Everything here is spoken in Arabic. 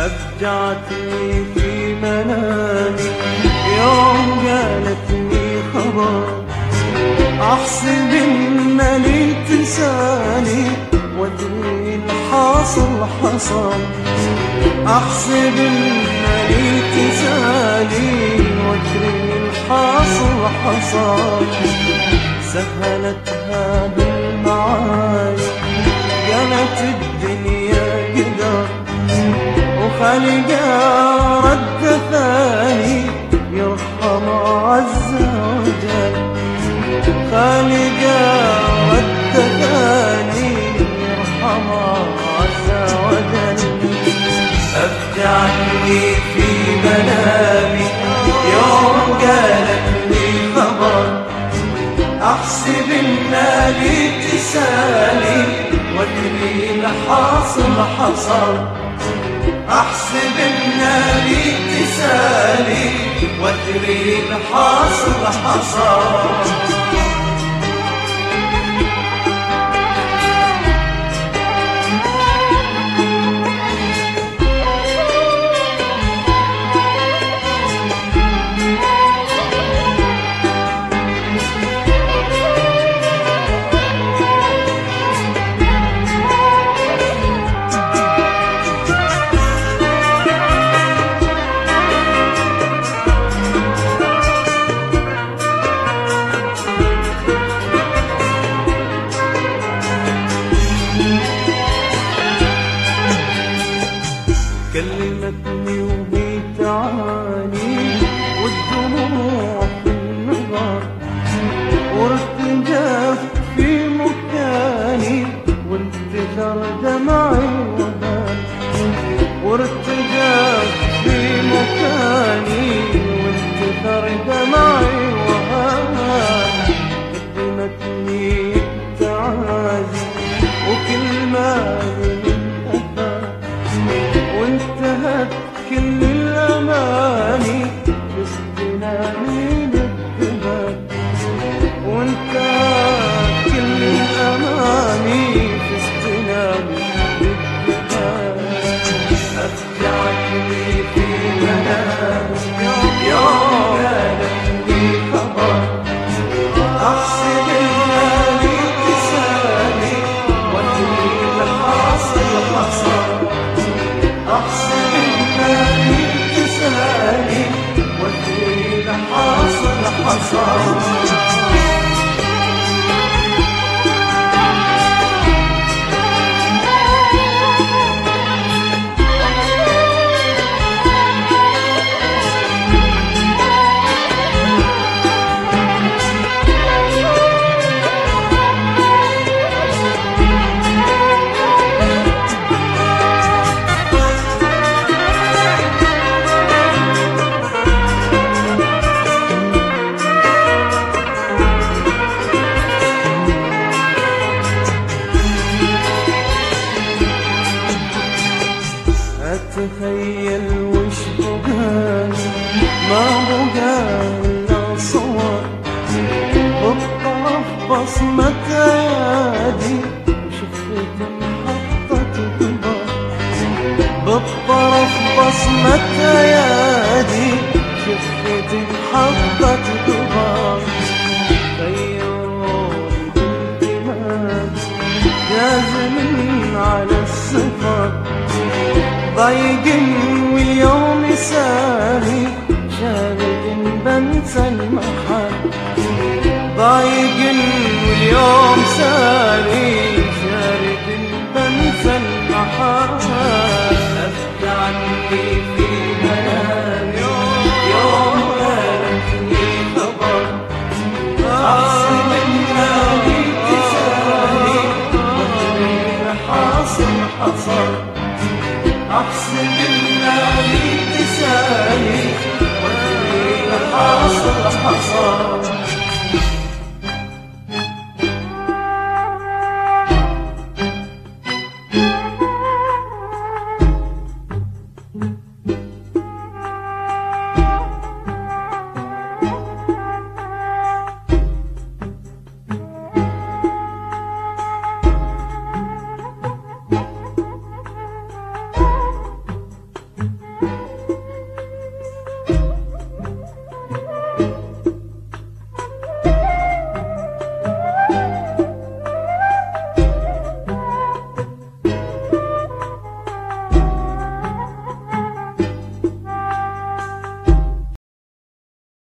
أفجعتني في منامي يوم جالتني خبر، أحسب إن لي تسالي وأدري الحاصل حصل، أحسب إن لي تسالي وأدري الحاصل حصل. سهلتها بالمعاي قالت الدنيا قدر، وخالقها رد ثاني يرحم عز وجل، خالقها رد ثاني يرحم عز وجل. أفجعني في منامي يوم قالتني خبر، أحسب إن لي تسالي وأدري الحاصل حصل، أحسب إن لي تسالي وأدري الحاصل حصل. كلمتني وهي تعاني والدموع في النظر، وارتجاف في مكاني وانتثر دمعي وهان، وارتجاف في مكاني وانتثر دمعي وهان. قدمتني التعازي وكل ما وانتهت كل الأماني في استناني للذباب، وانتهت كل الأماني في استناني للذباب. أفجعني في منامي يوم جالتني خبر، أحسب إن لي تسالي وأدري الحاصل حصل، أحسب إن لي تسالي وأدري الحاصل حصل. أتخيل وش بقاني ما بقاني إلا صور، بالطرف بصمة أيادي وشفتي محطة كبار، بالطرف بصمة أيادي شفتي محطة كبار. خيروني بالتمام جازم على السفر، ضايق واليوم سالي شارد بنسى المحل، ضايق واليوم سالي شارد بنسى المحل. أفجعني في منامي يوم جالتني خبر، أحسب إن لي تسالي وأدري الحاصل حصل، أحسب إن لي تسالي وأدري الحاصل حصل.